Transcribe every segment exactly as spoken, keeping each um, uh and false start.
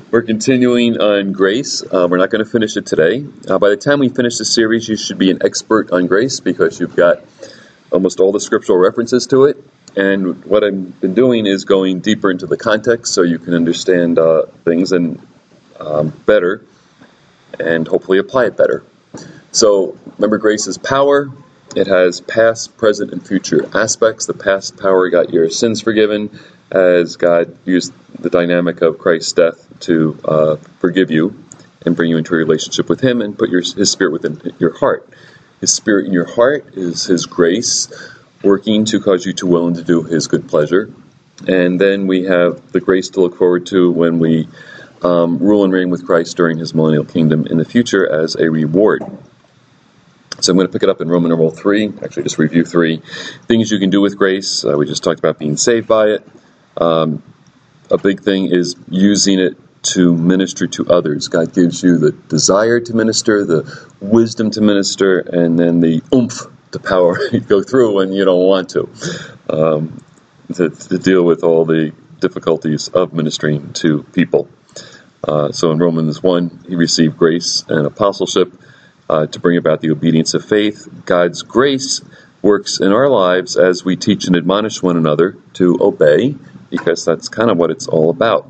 We're continuing on grace. Uh, we're not going to finish it today. Uh, by the time we finish the series, you should be an expert on grace because you've got almost all the scriptural references to it. And what I've been doing is going deeper into the context so you can understand uh, things and um, better and hopefully apply it better. So remember, grace is power. It has past, present, and future aspects. The past power got your sins forgiven as God used the dynamic of Christ's death to uh, forgive you and bring you into a relationship with Him and put your, His Spirit within your heart. His Spirit in your heart is His grace working to cause you to will and to do His good pleasure. And then we have the grace to look forward to when we um, rule and reign with Christ during His millennial kingdom in the future as a reward. So I'm going to pick it up in Roman numeral three, actually just review three. Things you can do with grace. Uh, we just talked about being saved by it. Um, a big thing is using it to minister to others. God gives you the desire to minister, the wisdom to minister, and then the oomph, the power to go through when you don't want to, um, to, to deal with all the difficulties of ministering to people. Uh, so in Romans one, he received grace and apostleship uh, to bring about the obedience of faith. God's grace works in our lives as we teach and admonish one another to obey, because that's kind of what it's all about.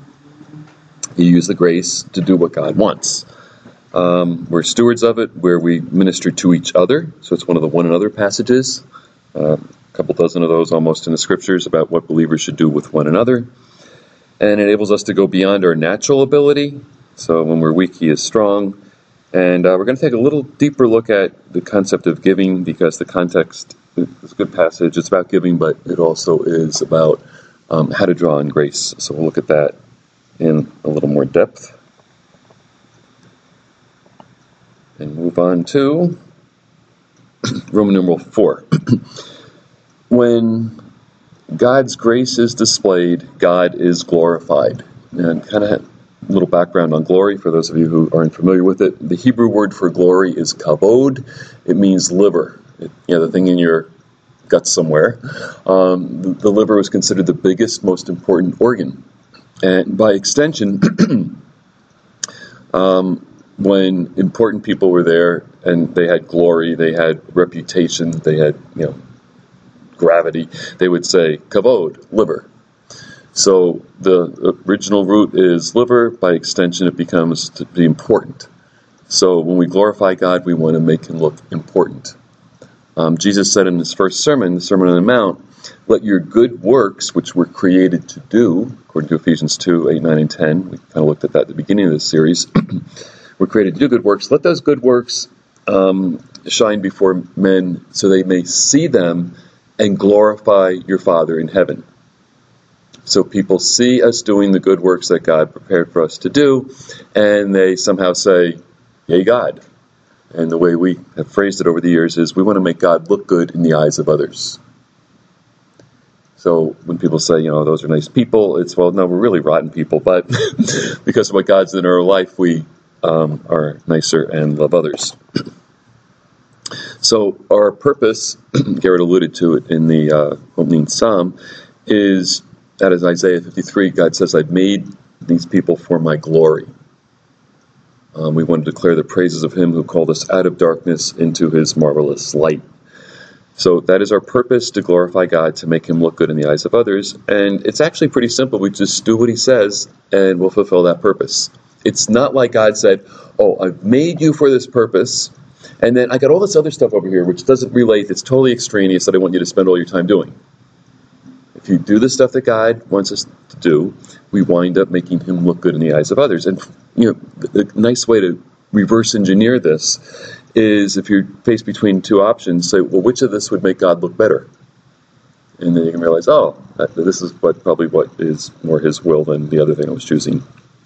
You use the grace to do what God wants. Um, we're stewards of it, where we minister to each other. So it's one of the one another passages. Uh, a couple dozen of those almost in the scriptures about what believers should do with one another. And it enables us to go beyond our natural ability. So when we're weak, He is strong. And uh, we're going to take a little deeper look at the concept of giving, because the context is a good passage. It's about giving, but it also is about um, how to draw on grace. So we'll look at that in a little more depth. And move on to Roman numeral four. When God's grace is displayed, God is glorified. And kind of a little background on glory for those of you who aren't familiar with it. The Hebrew word for glory is kavod. It means liver. It, you know, the thing in your guts somewhere. Um, the, the liver was considered the biggest, most important organ. And by extension, um, when important people were there and they had glory, they had reputation, they had, you know, gravity, they would say, kavod, liver. So the original root is liver. By extension, it becomes to be important. So when we glorify God, we want to make Him look important. Um, Jesus said in His first sermon, the Sermon on the Mount, let your good works, which we're created to do, according to Ephesians two, eight, nine, and ten, we kind of looked at that at the beginning of this series, we're created to do good works. Let those good works um, shine before men so they may see them and glorify your Father in heaven. So people see us doing the good works that God prepared for us to do, and they somehow say, yay, God. And the way we have phrased it over the years is we want to make God look good in the eyes of others. So when people say, you know, those are nice people, it's, well, no, we're really rotten people, but because of what God's done in our life, we um, are nicer and love others. So our purpose, Garrett alluded to it in the uh, opening psalm, is that is Isaiah fifty-three, God says, I've made these people for my glory. Um, we want to declare the praises of Him who called us out of darkness into His marvelous light. So that is our purpose, to glorify God, to make Him look good in the eyes of others. And it's actually pretty simple. We just do what He says, and we'll fulfill that purpose. It's not like God said, oh, I've made you for this purpose, and then I got all this other stuff over here which doesn't relate, it's totally extraneous, that I want you to spend all your time doing. If you do the stuff that God wants us to do, we wind up making Him look good in the eyes of others. And, you know, the, the nice way to reverse engineer this is, if you're faced between two options, say, well, which of this would make God look better? And then you can realize, oh, this is what probably what is more His will than the other thing I was choosing.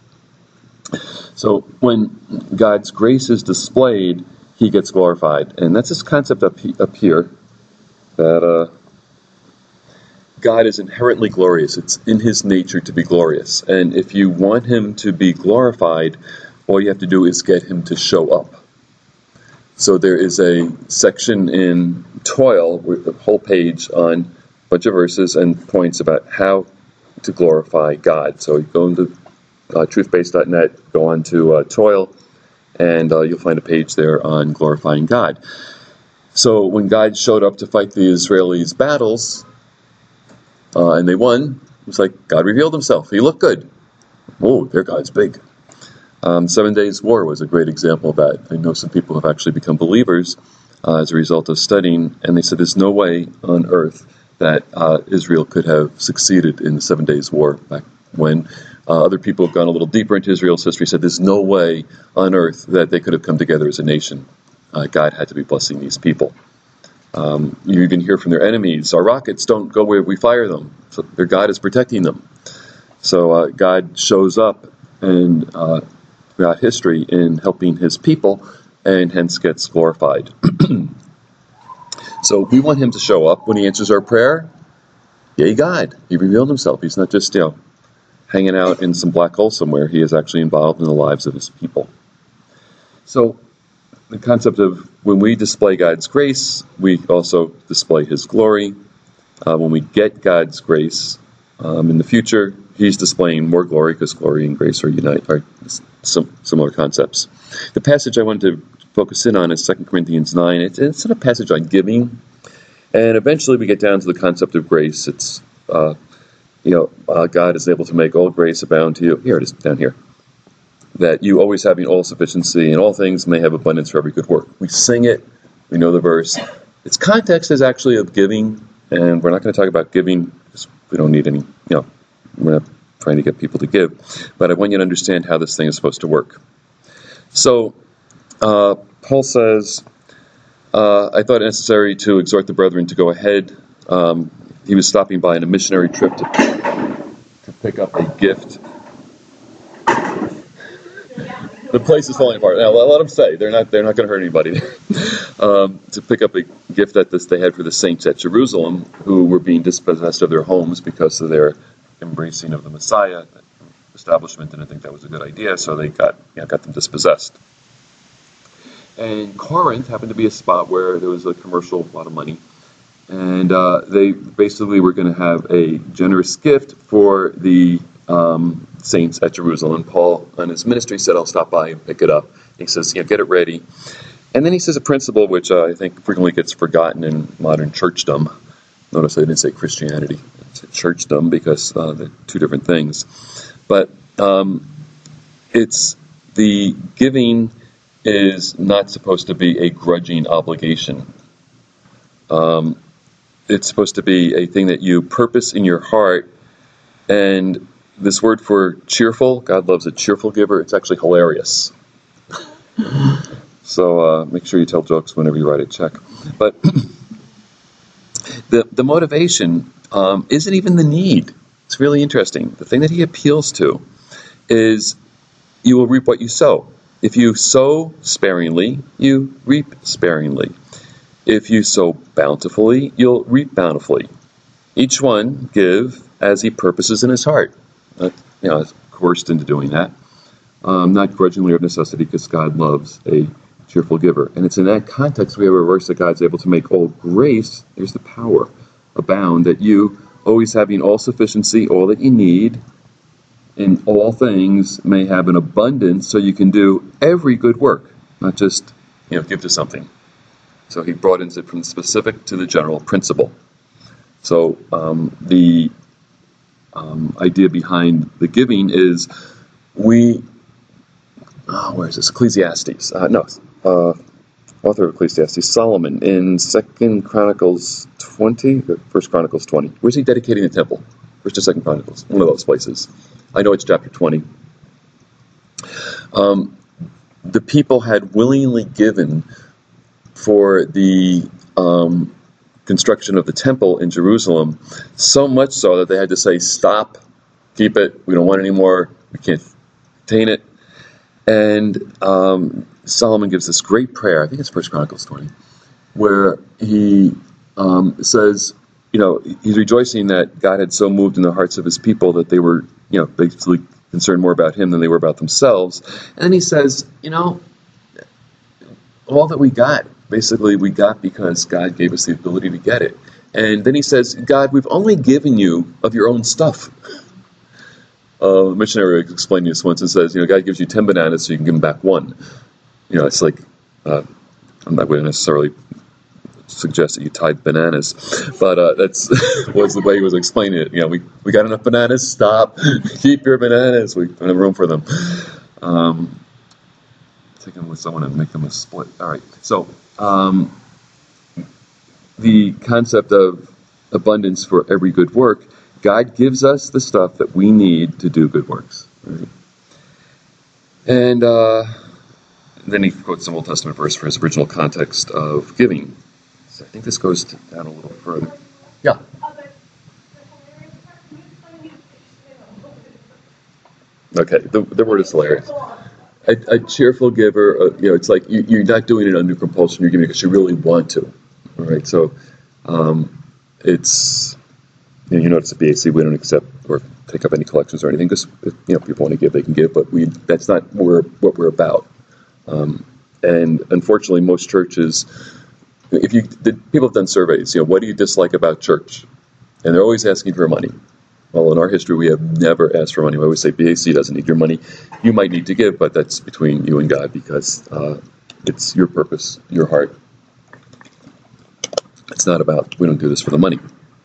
So when God's grace is displayed, He gets glorified. And that's this concept up, up here, that uh, God is inherently glorious. It's in His nature to be glorious. And if you want Him to be glorified, all you have to do is get Him to show up. So there is a section in Toil, with a whole page on a bunch of verses and points about how to glorify God. So you go into uh, truth base dot net, go on to uh, Toil, and uh, you'll find a page there on glorifying God. So when God showed up to fight the Israelis' battles, uh, and they won, it was like God revealed himself. He looked good. Whoa, their God's big. Um, Seven Days War was a great example of that. I know some people have actually become believers uh, as a result of studying, and they said there's no way on earth that uh, Israel could have succeeded in the Seven Days War back when. Uh, other people have gone a little deeper into Israel's history, said there's no way on earth that they could have come together as a nation. Uh, God had to be blessing these people. Um, you even hear from their enemies, our rockets don't go where we fire them. So their God is protecting them. So uh, God shows up and uh, throughout history in helping his people, and hence gets glorified. So we want him to show up when he answers our prayer. Yay, God. He revealed himself. He's not just, you know, hanging out in some black hole somewhere. He is actually involved in the lives of his people. So the concept of when we display God's grace, we also display his glory. Uh, when we get God's grace um, in the future, he's displaying more glory, because glory and grace are unite are some similar concepts. The passage I wanted to focus in on is Second Corinthians nine. It's, it's a passage on giving, and eventually we get down to the concept of grace. It's uh, you know uh, God is able to make all grace abound to you. Here it is down here. That you always having all sufficiency in all things may have abundance for every good work. We sing it. We know the verse. Its context is actually of giving, and we're not going to talk about giving because we don't need any. You know, we're not trying to get people to give, but I want you to understand how this thing is supposed to work. So, uh, Paul says, uh, I thought it necessary to exhort the brethren to go ahead. Um, he was stopping by on a missionary trip to, to pick up a gift. The place is falling apart. Now, let them say. They're not They're not going to hurt anybody. um, to pick up a gift that this, they had for the saints at Jerusalem, who were being dispossessed of their homes because of their embracing of the Messiah establishment, didn't think that was a good idea, so they got you know, got them dispossessed. And Corinth happened to be a spot where there was a commercial, a lot of money, and uh, they basically were going to have a generous gift for the um, saints at Jerusalem. Paul, on his ministry, said, I'll stop by and pick it up. He says, you know, get it ready. And then he says a principle which uh, I think frequently gets forgotten in modern churchdom. Notice I didn't say Christianity. It's churchdom because uh, they're two different things. But um, it's the giving is not supposed to be a grudging obligation. Um, it's supposed to be a thing that you purpose in your heart. And this word for cheerful, God loves a cheerful giver. It's actually hilarious. So uh, make sure you tell jokes whenever you write a check. But The the motivation um, isn't even the need. It's really interesting. The thing that he appeals to is you will reap what you sow. If you sow sparingly, you reap sparingly. If you sow bountifully, you'll reap bountifully. Each one give as he purposes in his heart. Uh, you know, coerced into doing that. Um, not grudgingly or of necessity, because God loves a cheerful giver. And it's in that context we have a verse that God's able to make all grace, there's the power, abound, that you, always having all sufficiency, all that you need, in all things may have an abundance, so you can do every good work, not just, you know, give to something. So he broadens it from the specific to the general principle. So um, the um, idea behind the giving is we, oh, where is this? Ecclesiastes. Uh, no, uh, author of Ecclesiastes, Solomon, in Second Chronicles twenty, or First Chronicles twenty. Where's he dedicating the temple? First or Second Chronicles? One of those places. I know it's chapter twenty. Um, the people had willingly given for the um, construction of the temple in Jerusalem, so much so that they had to say, stop, keep it, we don't want it anymore, we can't retain it. And um, Solomon gives this great prayer, I think it's First Chronicles twenty, where he um, says, you know, he's rejoicing that God had so moved in the hearts of his people that they were, you know, basically concerned more about him than they were about themselves. And then he says, you know, all that we got, basically we got because God gave us the ability to get it. And then he says, God, we've only given you of your own stuff. Uh, a missionary was explaining this once and says, you know, God gives you ten bananas so you can give him back one. You know, it's like, uh, I'm not going to necessarily suggest that you tithe bananas, but uh, that's was the way he was explaining it. You know, we, we got enough bananas, stop, keep your bananas, we don't have room for them. Um, take them with someone and make them a split. All right, so um, the concept of abundance for every good work, God gives us the stuff that we need to do good works. Right? And uh, then he quotes some Old Testament verse for his original context of giving. So I think this goes to, down a little further. Yeah. Okay, the, the word is hilarious. A, a cheerful giver, uh, you know, it's like you, you're not doing it under compulsion, you're giving it because you really want to. All right, so um, it's, you know, you notice at B A C we don't accept or take up any collections or anything because, you know, people want to give, they can give, but we that's not what we're, what we're about. Um, and unfortunately, most churches, if you the, people have done surveys, you know, what do you dislike about church? And they're always asking for money. Well, in our history, we have never asked for money. We always say B A C doesn't need your money. You might need to give, but that's between you and God because uh, it's your purpose, your heart. It's not about, we don't do this for the money,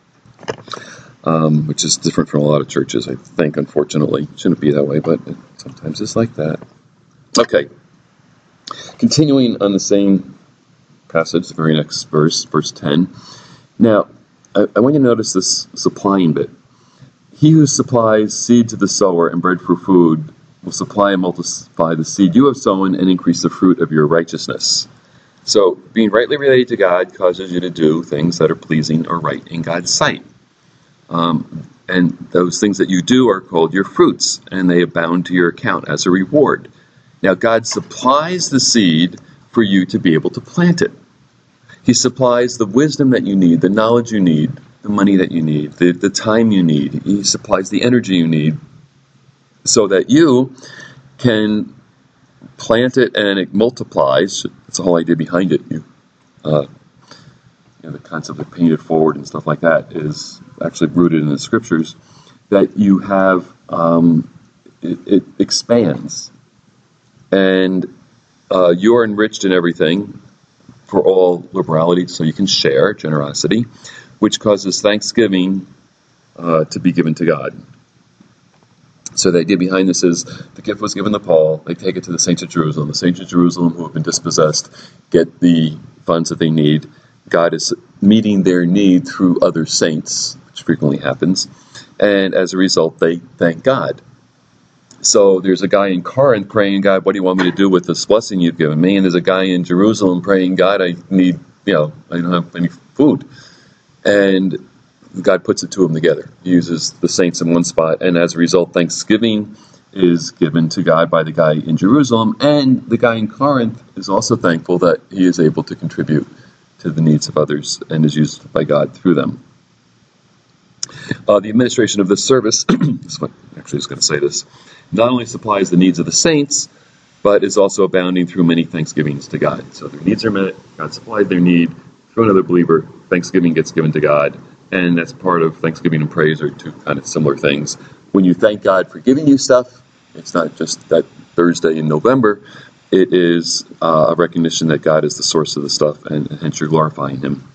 um, which is different from a lot of churches, I think, unfortunately. It shouldn't be that way, but it, sometimes it's like that. Okay. Continuing on the same passage, the very next verse, verse ten. Now, I, I want you to notice this supplying bit. He who supplies seed to the sower and bread for food will supply and multiply the seed you have sown and increase the fruit of your righteousness. So, being rightly related to God causes you to do things that are pleasing or right in God's sight. Um, and those things that you do are called your fruits, and they abound to your account as a reward. Now, God supplies the seed for you to be able to plant it. He supplies the wisdom that you need, the knowledge you need, the money that you need, the, the time you need. He supplies the energy you need so that you can plant it and it multiplies. That's the whole idea behind it. You, uh, you know, the concept of paying it forward and stuff like that is actually rooted in the scriptures, that you have, um, it, it expands. And uh, you're enriched in everything for all liberality, so you can share, generosity, which causes thanksgiving uh, to be given to God. So the idea behind this is the gift was given to Paul, they take it to the saints of Jerusalem. The saints of Jerusalem who have been dispossessed get the funds that they need. God is meeting their need through other saints, which frequently happens, and as a result, they thank God. So there's a guy in Corinth praying, God, what do you want me to do with this blessing you've given me? And there's a guy in Jerusalem praying, God, I need, you know, I don't have any food. And God puts the two of them together. He uses the saints in one spot, and as a result, thanksgiving is given to God by the guy in Jerusalem, and the guy in Corinth is also thankful that he is able to contribute to the needs of others and is used by God through them. Uh, the administration of this service, actually I was going to say this, not only supplies the needs of the saints, but is also abounding through many thanksgivings to God. So their needs are met, God supplied their need, through another believer, thanksgiving gets given to God, and that's part of thanksgiving and praise are two kind of similar things. When you thank God for giving you stuff, it's not just that Thursday in November, it is uh, a recognition that God is the source of the stuff, and hence you're glorifying Him.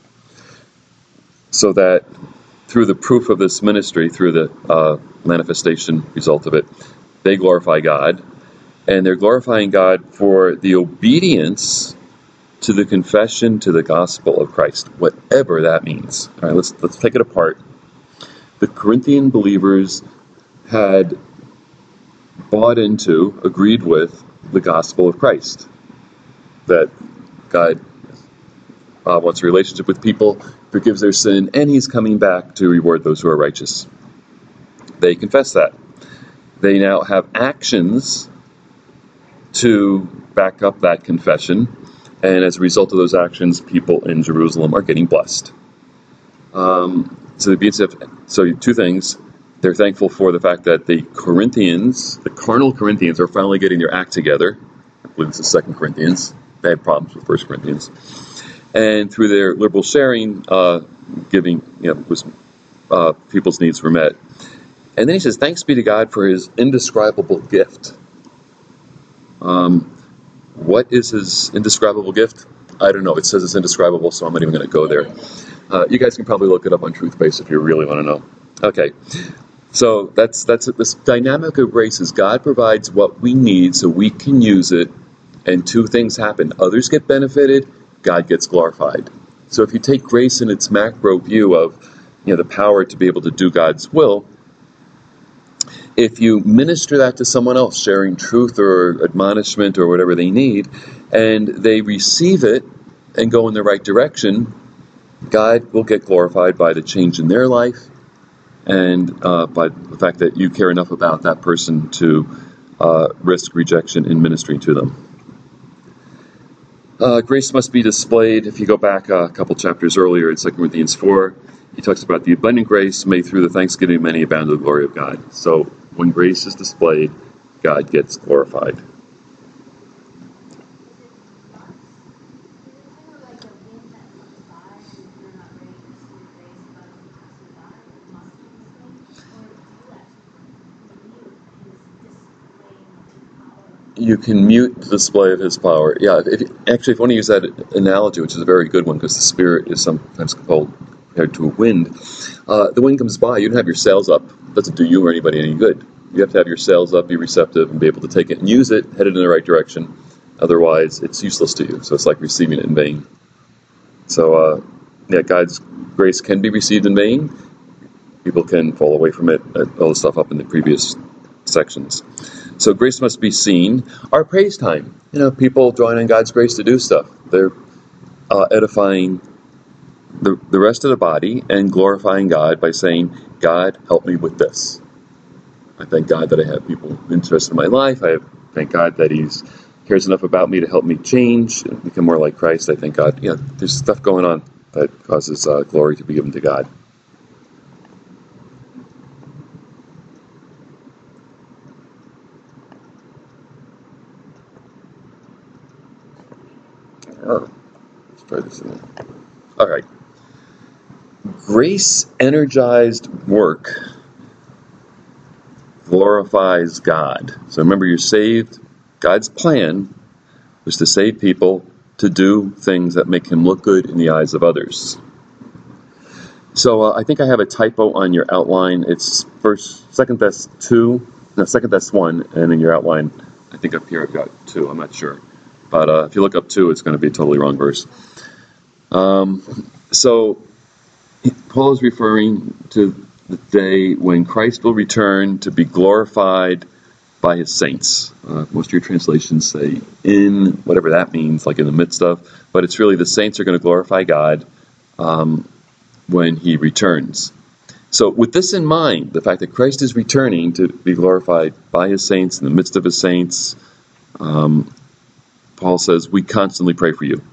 So that through the proof of this ministry, through the uh, manifestation result of it, they glorify God, and they're glorifying God for the obedience to the confession to the gospel of Christ, whatever that means. All right, let's let's take it apart. The Corinthian believers had bought into, agreed with the gospel of Christ, that God uh, wants a relationship with people, forgives their sin, and He's coming back to reward those who are righteous. They confess that. They now have actions to back up that confession, and as a result of those actions, people in Jerusalem are getting blessed. Um, so, the, so two things. They're thankful for the fact that the Corinthians, the carnal Corinthians, are finally getting their act together. I believe this is Second Corinthians. They had problems with First Corinthians. And through their liberal sharing, uh, giving, you know, was, uh, people's needs were met. And then he says, thanks be to God for his indescribable gift. Um, what is his indescribable gift? I don't know. It says it's indescribable, so I'm not even going to go there. Uh, you guys can probably look it up on TruthBase if you really want to know. Okay. So that's that's it. This dynamic of grace is God provides what we need so we can use it, and two things happen. Others get benefited, God gets glorified. So if you take grace in its macro view of, you know, the power to be able to do God's will, if you minister that to someone else, sharing truth or admonishment or whatever they need, and they receive it and go in the right direction, God will get glorified by the change in their life, and uh, by the fact that you care enough about that person to uh, risk rejection in ministering to them. Uh, grace must be displayed. If you go back a couple chapters earlier in Second Corinthians four, he talks about the abundant grace made through the thanksgiving of many abound to the glory of God. So when grace is displayed, God gets glorified. You can mute the display of his power. Yeah, if, if, actually, if you want to use that analogy, which is a very good one, because the Spirit is sometimes compared to a wind, uh, the wind comes by, you don't have your sails up. It doesn't do you or anybody any good. You have to have your sails up, be receptive, and be able to take it and use it, headed in the right direction. Otherwise, it's useless to you. So it's like receiving it in vain. So, uh, yeah, God's grace can be received in vain. People can fall away from it, all the stuff up in the previous sections. So grace must be seen. Our praise time. You know, people drawing on God's grace to do stuff. They're uh, edifying the, the rest of the body and glorifying God by saying, God, help me with this. I thank God that I have people interested in my life. I thank God that He cares enough about me to help me change and become more like Christ. I thank God. Yeah, there's stuff going on that causes uh, glory to be given to God. Oh, let's try this again. All right. Grace-energized work glorifies God. So remember, you're saved. God's plan was to save people to do things that make Him look good in the eyes of others. So uh, I think I have a typo on your outline. It's first, second Thess two, no, second Thess one, and in your outline, I think up here I've got two. I'm not sure. But uh, if you look up two, it's going to be a totally wrong verse. Um, so Paul is referring to the day when Christ will return to be glorified by His saints. Uh, most of your translations say in, whatever that means, like in the midst of. But it's really the saints are going to glorify God um, when He returns. So with this in mind, the fact that Christ is returning to be glorified by His saints in the midst of His saints, um, Paul says, we constantly pray for you.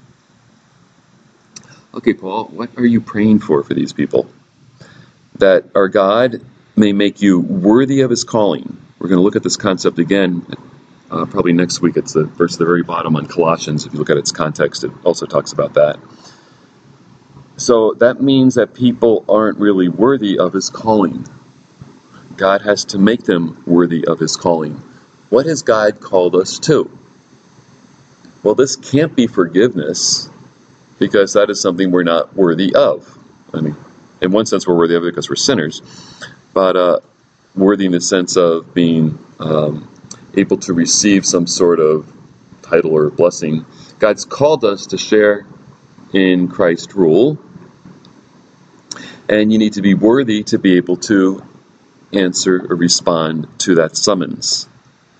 Okay, Paul, what are you praying for for these people? That our God may make you worthy of His calling. We're going to look at this concept again, uh, probably next week. It's the verse at the very bottom on Colossians. If you look at its context, it also talks about that. So that means that people aren't really worthy of His calling. God has to make them worthy of His calling. What has God called us to? Well, this can't be forgiveness, because that is something we're not worthy of. I mean, in one sense, we're worthy of it because we're sinners, but uh, worthy in the sense of being um, able to receive some sort of title or blessing. God's called us to share in Christ's rule, and you need to be worthy to be able to answer or respond to that summons.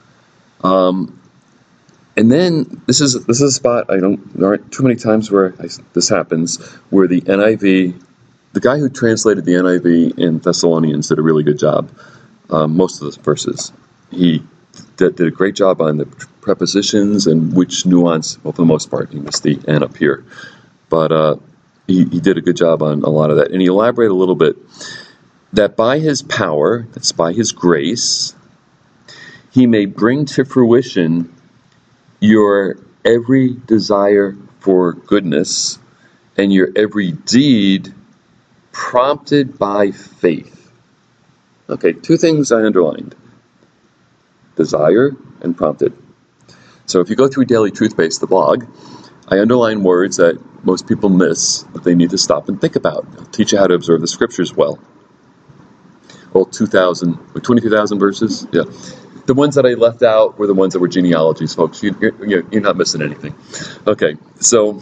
Um, And then this is this is a spot I don't there aren't too many times where I, this happens, where the N I V, the guy who translated the N I V in Thessalonians did a really good job. Um, most of the verses, he did, did a great job on the prepositions and which nuance. Well, for the most part, he missed the "and" up here, but uh, he, he did a good job on a lot of that. And he elaborated a little bit that by His power, that's by His grace, He may bring to fruition your every desire for goodness and your every deed prompted by faith. Okay, two things I underlined. Desire and prompted. So if you go through Daily Truth Base, the blog, I underline words that most people miss that they need to stop and think about. I'll teach you how to observe the scriptures well. Well, two thousand, twenty-two thousand verses? Yeah. The ones that I left out were the ones that were genealogies, folks. You, you're, you're not missing anything. Okay, so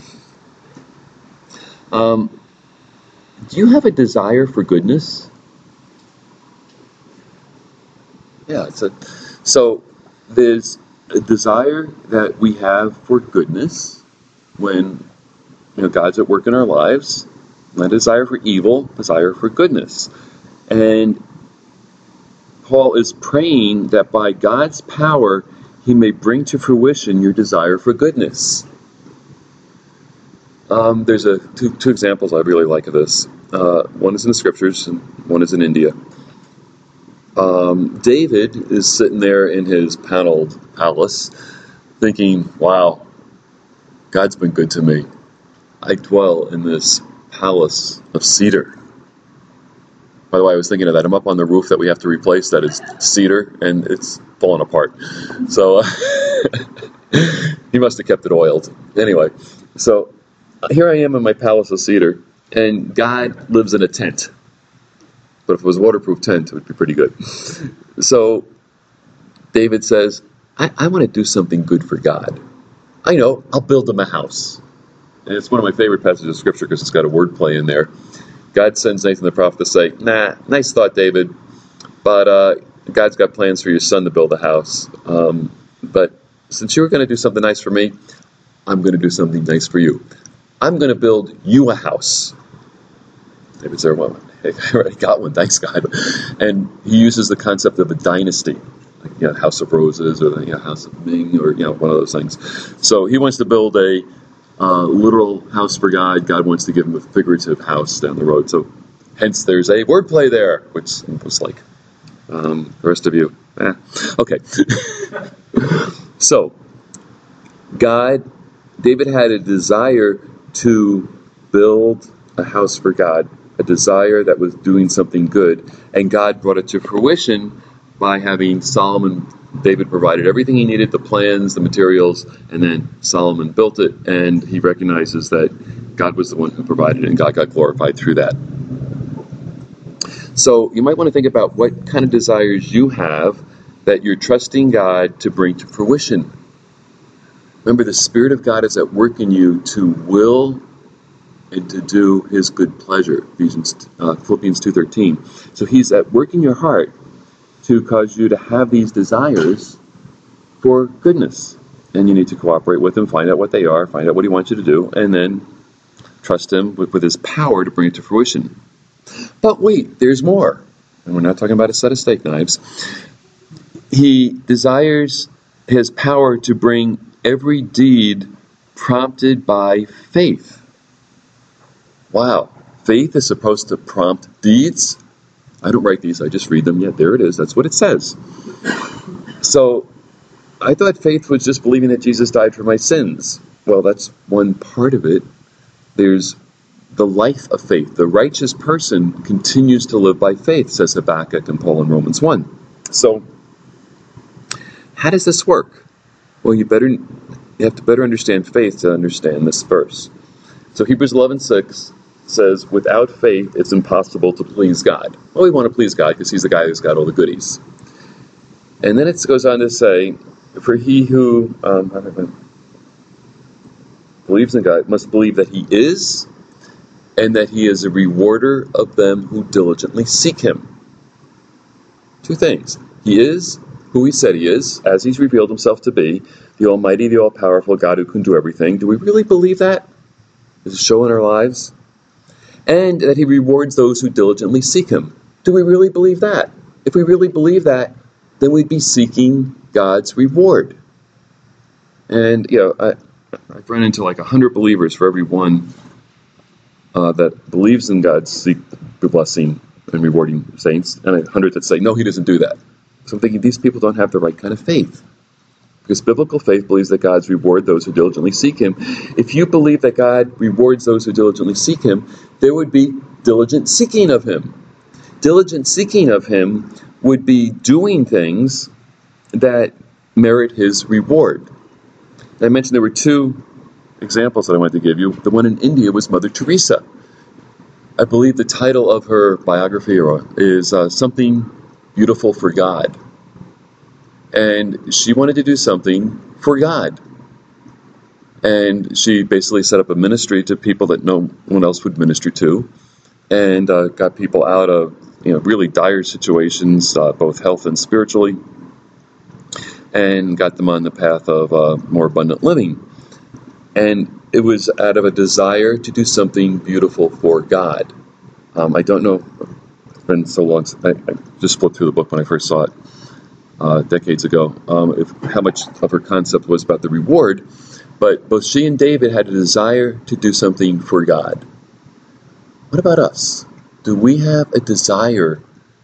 um, do you have a desire for goodness? Yeah, it's a, so there's a desire that we have for goodness when you know God's at work in our lives, not a desire for evil, desire for goodness. And Paul is praying that by God's power, he may bring to fruition your desire for goodness. Um, there's a two, two examples I really like of this. Uh, one is in the scriptures, and one is in India. Um, David is sitting there in his paneled palace, thinking, wow, God's been good to me. I dwell in this palace of cedar. By the way, I was thinking of that. I'm up on the roof that we have to replace that is cedar, and it's falling apart. So uh, he must have kept it oiled. Anyway, so here I am in my palace of cedar, and God lives in a tent. But if it was a waterproof tent, it would be pretty good. So David says, I, I want to do something good for God. I know, I'll build him a house. And it's one of my favorite passages of Scripture because it's got a wordplay in there. God sends Nathan the prophet to say, nah, nice thought, David, but uh, God's got plans for your son to build a house. Um, but since you were going to do something nice for me, I'm going to do something nice for you. I'm going to build you a house. David said, well, hey, I already got one, thanks, God. And he uses the concept of a dynasty, like you know, House of Roses or the you know, House of Ming or you know, one of those things. So he wants to build a Uh, literal house for God. God wants to give him a figurative house down the road. So hence there's a wordplay there, which was like, um, the rest of you, eh. Okay. So, God, David had a desire to build a house for God, a desire that was doing something good, and God brought it to fruition by having Solomon. David provided everything he needed, the plans, the materials, and then Solomon built it, and he recognizes that God was the one who provided it, and God got glorified through that. So you might want to think about what kind of desires you have that you're trusting God to bring to fruition. Remember, the Spirit of God is at work in you to will and to do His good pleasure, Ephesians, uh, Philippians two thirteen. So He's at work in your heart to cause you to have these desires for goodness. And you need to cooperate with Him, find out what they are, find out what He wants you to do, and then trust Him with, with His power to bring it to fruition. But wait, there's more. And we're not talking about a set of steak knives. He desires His power to bring every deed prompted by faith. Wow. Faith is supposed to prompt deeds? I don't write these, I just read them. Yeah, there it is. That's what it says. So, I thought faith was just believing that Jesus died for my sins. Well, that's one part of it. There's the life of faith. The righteous person continues to live by faith, says Habakkuk and Paul in Romans one. So, how does this work? Well, you better you have to better understand faith to understand this verse. So Hebrews eleven six says, without faith, it's impossible to please God. Well, we want to please God because He's the guy who's got all the goodies. And then it goes on to say, for he who um, believes in God must believe that He is, and that He is a rewarder of them who diligently seek Him. Two things. He is who He said He is, as He's revealed Himself to be, the Almighty, the All-Powerful God who can do everything. Do we really believe that? Does it show in our lives? And that He rewards those who diligently seek Him. Do we really believe that? If we really believe that, then we'd be seeking God's reward. And, you know, I, I've run into like a hundred believers for every one uh, that believes in God's seek the blessing and rewarding saints, and a hundred that say, no, He doesn't do that. So I'm thinking these people don't have the right kind of faith. Because biblical faith believes that God's reward those who diligently seek Him. If you believe that God rewards those who diligently seek Him, there would be diligent seeking of Him. diligent seeking of him would be doing things that merit his reward. I mentioned there were two examples that I wanted to give you. The one in India was Mother Teresa. I believe the title of her biography is uh, Something Beautiful for God. And she wanted to do something for God. And she basically set up a ministry to people that no one else would minister to, and uh, got people out of you know really dire situations, uh, both health and spiritually, and got them on the path of uh, more abundant living. And it was out of a desire to do something beautiful for God. Um, I don't know, it's been so long, I, I just flipped through the book when I first saw it uh, decades ago, um, if, how much of her concept was about the reward. But both she and David had a desire to do something for God. What about us? Do we have a desire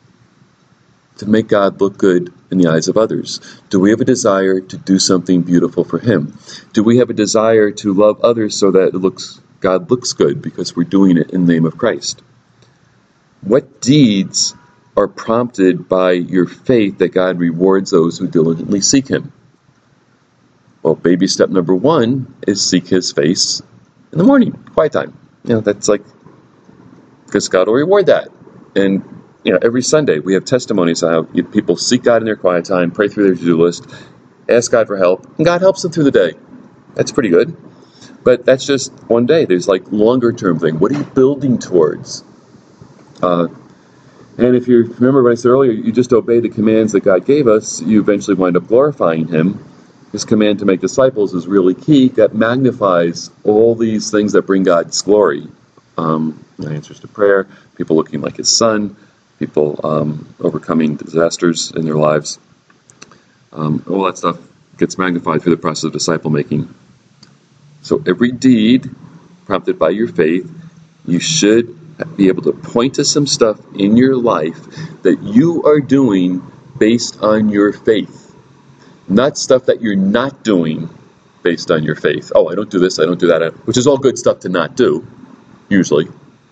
to make God look good in the eyes of others? Do we have a desire to do something beautiful for Him? Do we have a desire to love others so that it looks God looks good because we're doing it in the name of Christ? What deeds are prompted by your faith that God rewards those who diligently seek Him? Well, baby step number one is seek His face in the morning, quiet time. You know, that's like, because God will reward that. And, you know, every Sunday we have testimonies on how people seek God in their quiet time, pray through their to-do list, ask God for help, and God helps them through the day. That's pretty good. But that's just one day. There's like longer term thing. What are you building towards? Uh, and if you remember what I said earlier, you just obey the commands that God gave us, you eventually wind up glorifying Him. His command to make disciples is really key. That magnifies all these things that bring God's glory. Um, answers to prayer, people looking like His Son, people um, overcoming disasters in their lives. Um, all that stuff gets magnified through the process of disciple making. So every deed prompted by your faith, you should be able to point to some stuff in your life that you are doing based on your faith. Not stuff that you're not doing based on your faith. Oh, I don't do this, I don't do that, which is all good stuff to not do, usually.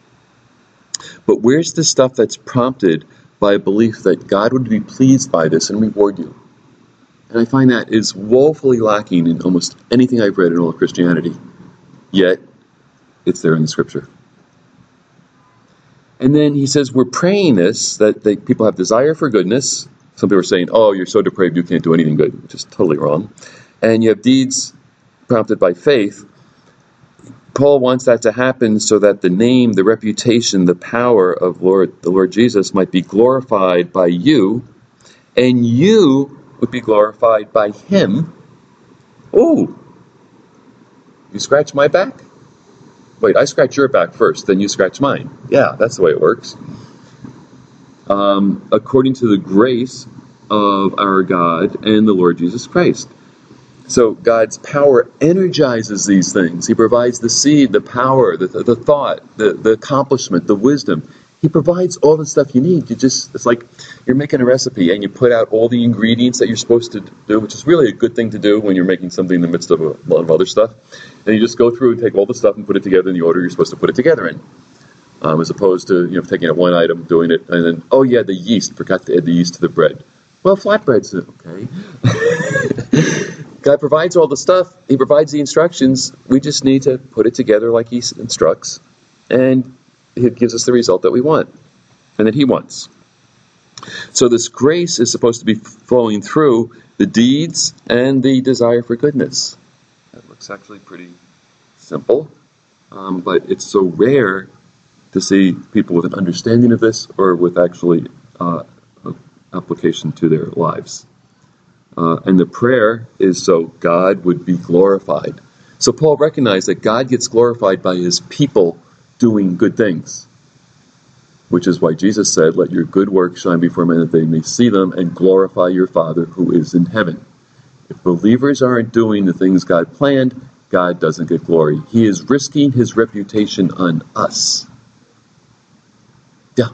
But where's the stuff that's prompted by a belief that God would be pleased by this and reward you? And I find that is woefully lacking in almost anything I've read in all of Christianity. Yet, it's there in the Scripture. And then he says, we're praying this, that they, people have desire for goodness. Some people are saying, oh, you're so depraved you can't do anything good, which is totally wrong. And you have deeds prompted by faith. Paul wants that to happen so that the name, the reputation, the power of Lord, the Lord Jesus might be glorified by you, and you would be glorified by Him. Oh, you scratch my back? Wait, I scratch your back first, then you scratch mine. Yeah, that's the way it works. Um, according to the grace of our God and the Lord Jesus Christ. So God's power energizes these things. He provides the seed, the power, the, the thought, the, the accomplishment, the wisdom. He provides all the stuff you need. You just, it's like you're making a recipe and you put out all the ingredients that you're supposed to do, which is really a good thing to do when you're making something in the midst of a lot of other stuff. And you just go through and take all the stuff and put it together in the order you're supposed to put it together in. Um, as opposed to, you know, taking out one item, doing it, and then, oh yeah, the yeast, forgot to add the yeast to the bread. Well, flatbread's okay. God provides all the stuff. He provides the instructions. We just need to put it together like He instructs, and He gives us the result that we want, and that He wants. So this grace is supposed to be flowing through the deeds and the desire for goodness. That looks actually pretty simple, um, but it's so rare to see people with an understanding of this or with actually uh, application to their lives. Uh, and the prayer is so God would be glorified. So Paul recognized that God gets glorified by His people doing good things, which is why Jesus said, let your good works shine before men that they may see them and glorify your Father who is in heaven. If believers aren't doing the things God planned, God doesn't get glory. He is risking His reputation on us. Yeah.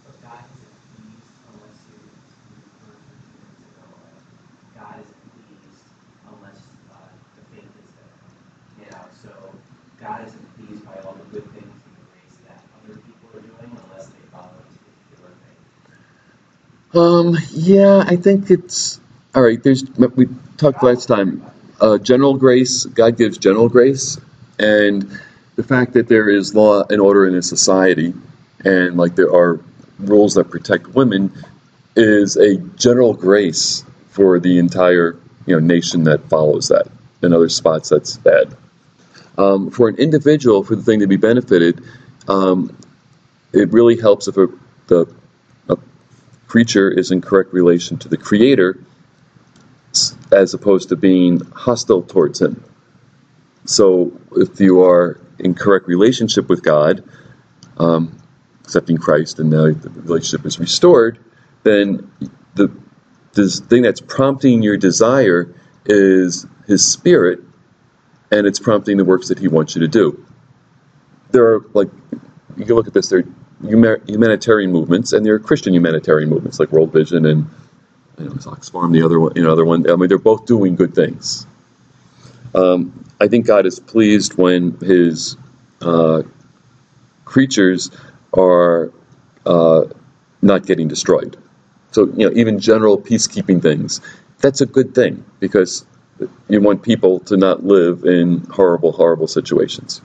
God isn't pleased by all the good things and grace that other people are doing unless they follow His particular faith. Um, yeah, I think it's all right. There's we talked last time. Uh, general grace, God gives general grace, and the fact that there is law and order in a society, and like there are rules that protect women, is a general grace for the entire you know nation that follows that. In other spots, that's bad. Um, for an individual, for the thing to be benefited, um, it really helps if a, the a creature is in correct relation to the Creator, as opposed to being hostile towards Him. So, if you are in correct relationship with God, um, accepting Christ, and now the relationship is restored, then the this thing that's prompting your desire is His Spirit, and it's prompting the works that He wants you to do. There are, like, you can look at this, there are humanitarian movements, and there are Christian humanitarian movements, like World Vision and, you know, Oxfam, the other one, you know, other one. I mean, they're both doing good things. Um, I think God is pleased when His uh, creatures are uh, not getting destroyed. So, you know, even general peacekeeping things, that's a good thing, because you want people to not live in horrible, horrible situations.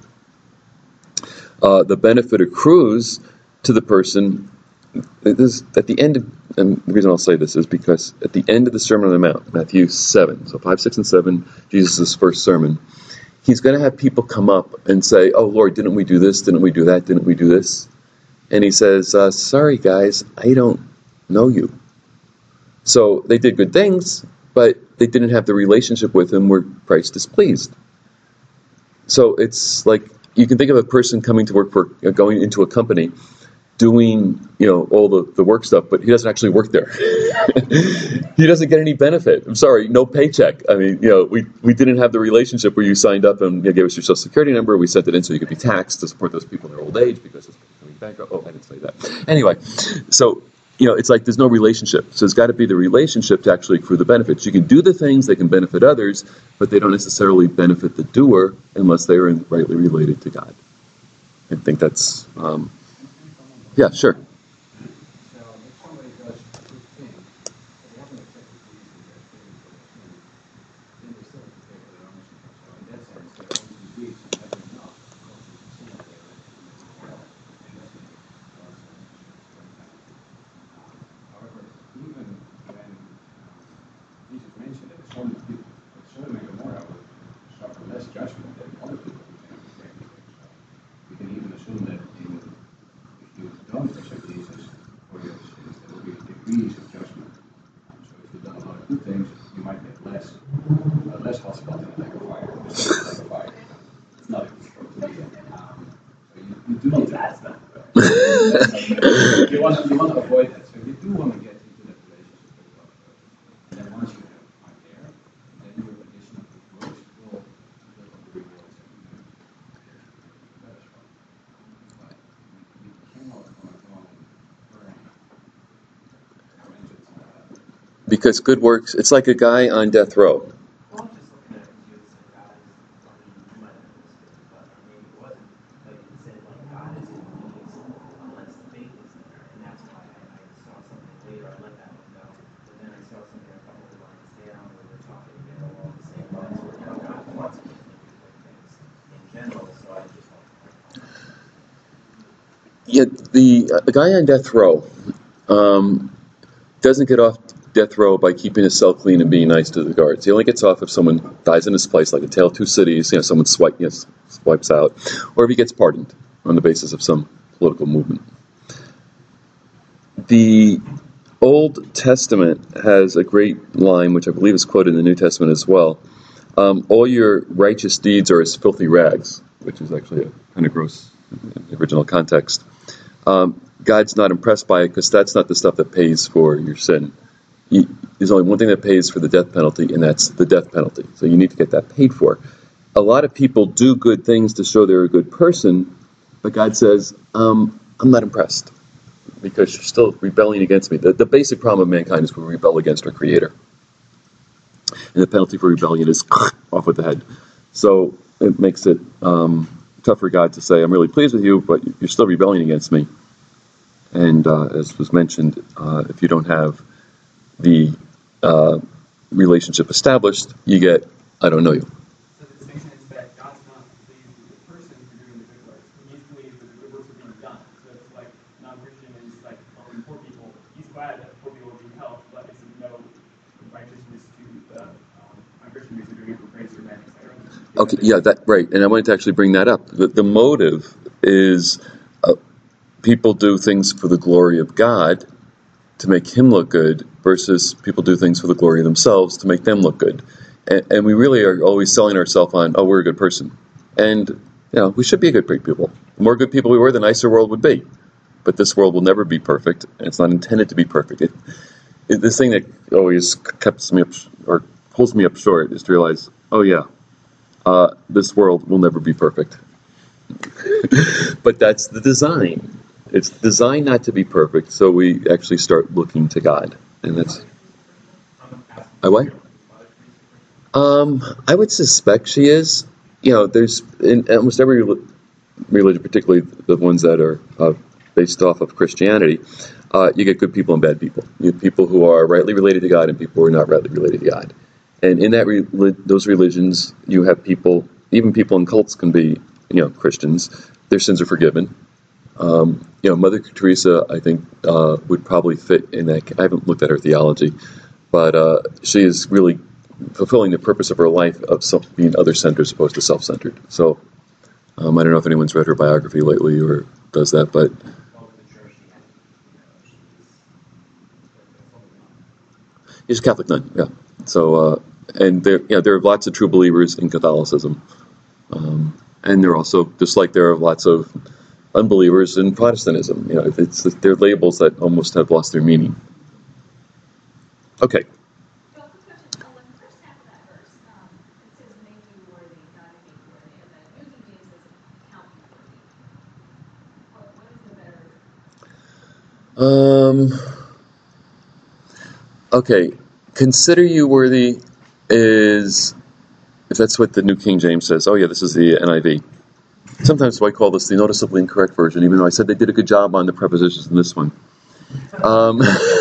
Uh, the benefit accrues to the person. This, at the end of, and the reason I'll say this is because at the end of the Sermon on the Mount, Matthew seven, so five, six, and seven, Jesus' first sermon, He's going to have people come up and say, "Oh Lord, didn't we do this? Didn't we do that? Didn't we do this?" And He says, uh, "Sorry guys, I don't know you." So they did good things, but they didn't have the relationship with Him where Christ is pleased. So it's like, you can think of a person coming to work for, you know, going into a company, doing, you know, all the, the work stuff, but he doesn't actually work there. He doesn't get any benefit. I'm sorry, no paycheck. I mean, you know, we, we didn't have the relationship where you signed up and, you know, gave us your social security number. We sent it in so you could be taxed to support those people in their old age because it's becoming bankrupt. Oh, I didn't say that. Anyway, so, you know, it's like there's no relationship. So there's got to be the relationship to actually accrue the benefits. You can do the things, they can benefit others, but they don't necessarily benefit the doer unless they are rightly related to God. I think that's, um, yeah, sure. you want to you want to avoid that, so you do want to get into that relationship with God first. And then once you have are there, then your additional good works will build up the rewards that you have. That is right. But we, we cannot go on and burn vengeance on that. Because good works, it's like a guy on death row. Yeah, the, uh, the guy on death row um, doesn't get off death row by keeping his cell clean and being nice to the guards. He only gets off if someone dies in his place, like a Tale of Two Cities, you know, someone swipe, you know, swipes out, or if he gets pardoned on the basis of some political movement. The Old Testament has a great line, which I believe is quoted in the New Testament as well. Um, all your righteous deeds are as filthy rags, which is actually a kind of gross in the original context. Um, God's not impressed by it because that's not the stuff that pays for your sin. He, there's only one thing that pays for the death penalty, and that's the death penalty. So you need to get that paid for. A lot of people do good things to show they're a good person, but God says, um, I'm not impressed because you're still rebelling against me. The, the basic problem of mankind is we rebel against our Creator. And the penalty for rebellion is off with the head. So it makes it um, tough for God to say, I'm really pleased with you, but you're still rebelling against me. And uh, as was mentioned, uh, if you don't have the uh, relationship established, you get, I don't know you. So the distinction is that God's not pleased with the person for doing the good works. He's pleased with the good works are being done. So it's like non-Christian is like helping poor people. He's glad that poor people are being helped, but it's no righteousness to the um, non-Christian who's doing it for grace or men, et cetera. Okay, yeah, that right. And I wanted to actually bring that up. The, the motive is uh, people do things for the glory of God to make him look good versus people do things for the glory of themselves to make them look good. And, and we really are always selling ourselves on, oh, we're a good person. And, you know, we should be a good people. The more good people we were, the nicer world would be. But this world will never be perfect, and it's not intended to be perfect. It, it, this thing that always keeps me up, or pulls me up short, is to realize, oh yeah, uh, this world will never be perfect. But that's the design. It's designed not to be perfect, so we actually start looking to God, and that's. I what? Um, I would suspect she is. You know, there's in almost every religion, particularly the ones that are uh, based off of Christianity, uh, you get good people and bad people. You have people who are rightly related to God and people who are not rightly related to God. And in that re- those religions, you have people, even people in cults can be, you know, Christians. Their sins are forgiven. Um, you know, Mother Teresa, I think, uh, would probably fit in that. I haven't looked at her theology, but uh, she is really fulfilling the purpose of her life of self, being other-centered as opposed to self-centered. So, um, I don't know if anyone's read her biography lately or does that, but she's a Catholic nun, yeah. So, uh, and there, yeah, there are lots of true believers in Catholicism, um, and there are also, just like there are lots of unbelievers in Protestantism. You know, it's they're labels that almost have lost their meaning. Okay. Well, quick question. Oh, in the first half of that verse, um, it says make you worthy, God make you worthy, and then New King James says count you worthy. What, what is the better? Um. Okay. Consider you worthy is, if that's what the New King James says. Oh yeah, this is the N I V. Sometimes I call this the noticeably incorrect version, even though I said they did a good job on the prepositions in this one. Um,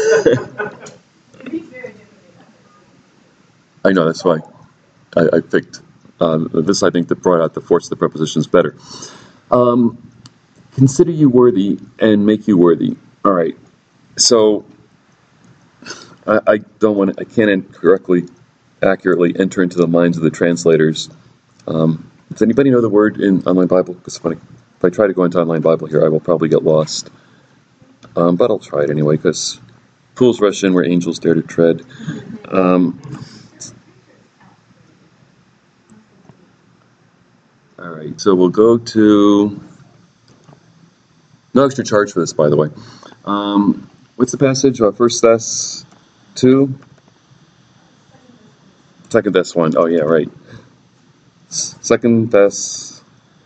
I know, that's why I, I picked uh, this. I think that brought out the force of the prepositions better. Um, consider you worthy and make you worthy. All right. So I, I don't want to, I can't correctly, accurately enter into the minds of the translators. Um, Does anybody know the word in Online Bible? Because if I, if I try to go into Online Bible here, I will probably get lost. Um, but I'll try it anyway, because fools rush in where angels dare to tread. Um, all right, so we'll go to... No extra charge for this, by the way. Um, what's the passage? Uh, First Thess two? Second Thess one. Oh, yeah, right. Second Thess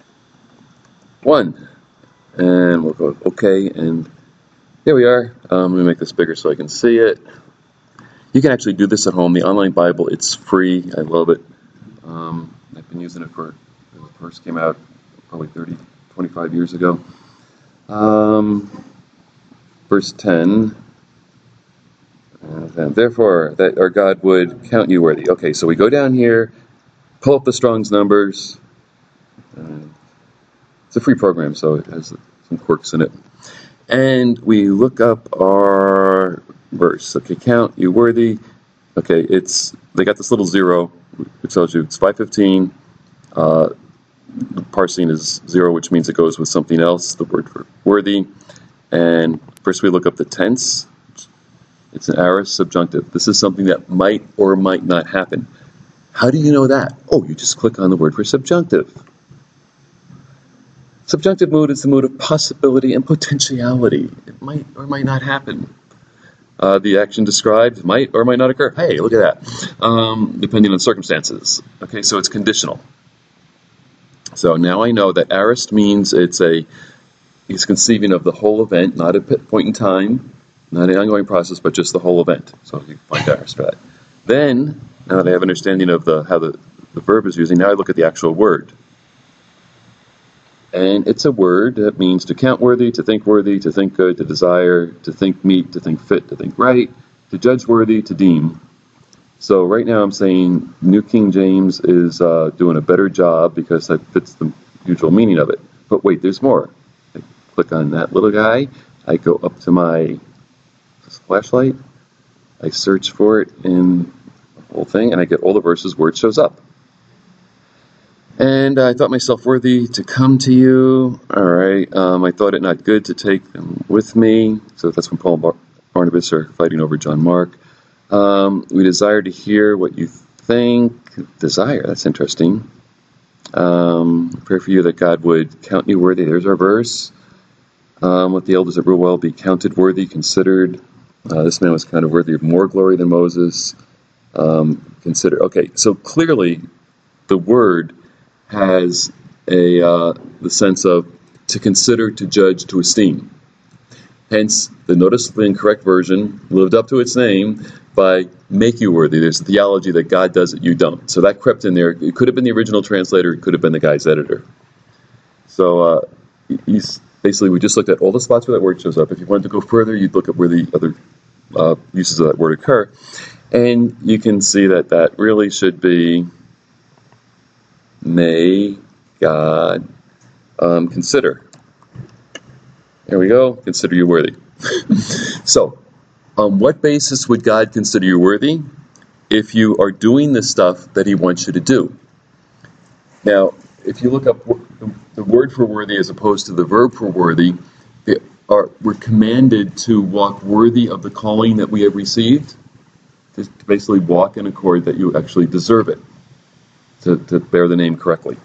one, and we'll go okay, and there we are. Um, let me make this bigger so I can see it. You can actually do this at home. The Online Bible, it's free. I love it. Um, I've been using it for, when it first came out, probably thirty, twenty-five years ago. Um, verse ten. Uh, then, therefore, that our God would count you worthy. Okay, so we go down here. Pull up the Strong's numbers. Uh, it's a free program, so it has some quirks in it. And we look up our verse. Okay, count you worthy. Okay, it's they got this little zero. It tells you it's five fifteen. Uh, the parsing is zero, which means it goes with something else, the word for worthy. And first we look up the tense. It's an aorist subjunctive. This is something that might or might not happen. How do you know that? Oh, you just click on the word for subjunctive. Subjunctive mood is the mood of possibility and potentiality. It might or might not happen. Uh, the action described might or might not occur. Hey, look at that. Um, depending on circumstances. Okay, so it's conditional. So now I know that aorist means it's a, it's conceiving of the whole event, not a point in time, not an ongoing process, but just the whole event. So you find aorist for that. Then, now that I have understanding of the how the, the verb is using, now I look at the actual word. And it's a word that means to count worthy, to think worthy, to think good, to desire, to think meet, to think fit, to think right, to judge worthy, to deem. So right now I'm saying New King James is uh, doing a better job because that fits the usual meaning of it. But wait, there's more. I click on that little guy. I go up to my flashlight. I search for it in the whole thing, and I get all the verses where it shows up. And I thought myself worthy to come to you. All right. Um, I thought it not good to take them with me. So that's when Paul and Bar- Barnabas are fighting over John Mark. Um, we desire to hear what you think. Desire, that's interesting. Um, pray for you that God would count you worthy. There's our verse. Um, let the elders at Ruel be counted worthy, considered. Uh, this man was counted worthy of more glory than Moses. Um, consider. Okay, so clearly the word has a uh, the sense of to consider, to judge, to esteem. Hence, the notice the incorrect version lived up to its name by make you worthy. There's a theology that God does it, you don't. So that crept in there. It could have been the original translator. It could have been the guy's editor. So uh, he's, basically, we just looked at all the spots where that word shows up. If you wanted to go further, you'd look up where the other uh, uses of that word occur. And you can see that that really should be may God um, consider. There we go. Consider you worthy. So, on what basis would God consider you worthy? If you are doing the stuff that He wants you to do. Now, if you look up the word for worthy as opposed to the verb for worthy, they are, we're commanded to walk worthy of the calling that we have received. To basically walk in accord that you actually deserve it. To, to bear the name correctly.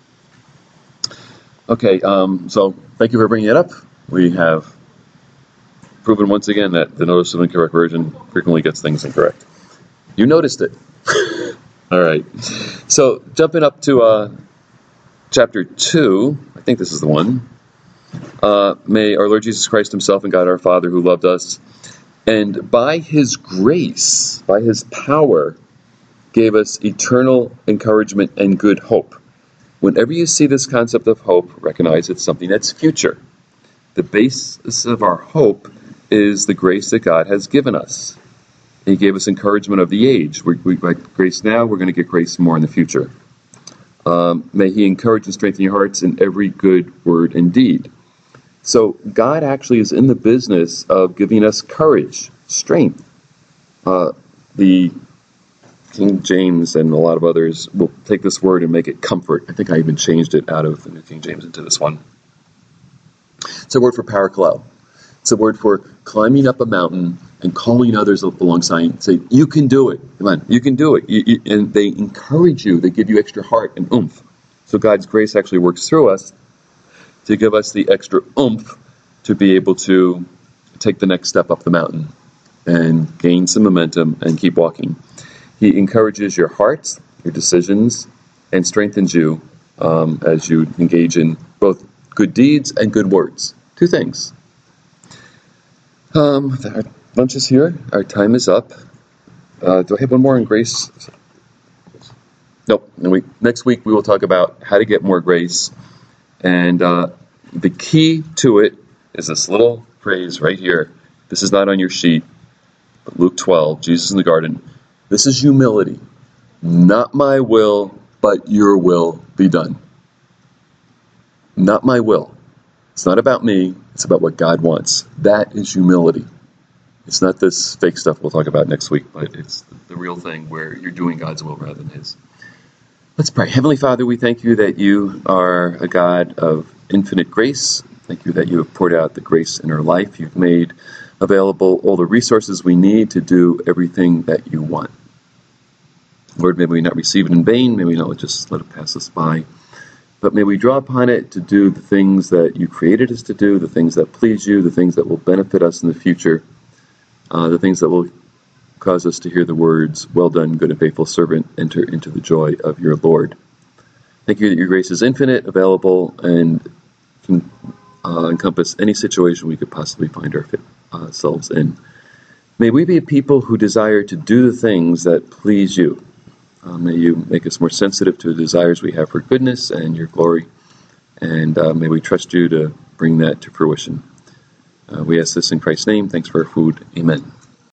Okay, um, so thank you for bringing it up. We have proven once again that the notice of incorrect version frequently gets things incorrect. You noticed it. All right. So jumping up to uh, chapter two, I think this is the one. Uh, may our Lord Jesus Christ Himself and God our Father, who loved us, and by His grace, by His power, gave us eternal encouragement and good hope. Whenever you see this concept of hope, recognize it's something that's future. The basis of our hope is the grace that God has given us. He gave us encouragement of the age. We, we get grace now, we're going to get grace more in the future. Um, may He encourage and strengthen your hearts in every good word and deed. So God actually is in the business of giving us courage, strength. Uh, the King James and a lot of others will take this word and make it comfort. I think I even changed it out of the New King James into this one. It's a word for parakaleo. It's a word for climbing up a mountain and calling others up alongside and say, you can do it. Come on, you can do it. You, you, and they encourage you. They give you extra heart and oomph. So God's grace actually works through us to give us the extra oomph to be able to take the next step up the mountain and gain some momentum and keep walking. He encourages your hearts, your decisions, and strengthens you um, as you engage in both good deeds and good words. Two things. Um, our lunch is here. Our time is up. Uh, do I have one more on grace? Nope. And we, next week we will talk about how to get more grace. And uh, the key to it is this little phrase right here. This is not on your sheet. But Luke twelve, Jesus in the garden. This is humility. Not my will, but your will be done. Not my will. It's not about me. It's about what God wants. That is humility. It's not this fake stuff we'll talk about next week, but it's the real thing where you're doing God's will rather than His. Let's pray. Heavenly Father, we thank you that you are a God of infinite grace. Thank you that you have poured out the grace in our life. You've made available all the resources we need to do everything that you want. Lord, may we not receive it in vain. May we not just let it pass us by. But may we draw upon it to do the things that you created us to do, the things that please you, the things that will benefit us in the future, uh, the things that will cause us to hear the words, well done, good and faithful servant, enter into the joy of your Lord. Thank you that your grace is infinite, available, and can uh, encompass any situation we could possibly find ourselves in. May we be a people who desire to do the things that please you. Uh, may you make us more sensitive to the desires we have for goodness and your glory. And uh, may we trust you to bring that to fruition. Uh, we ask this in Christ's name. Thanks for our food. Amen.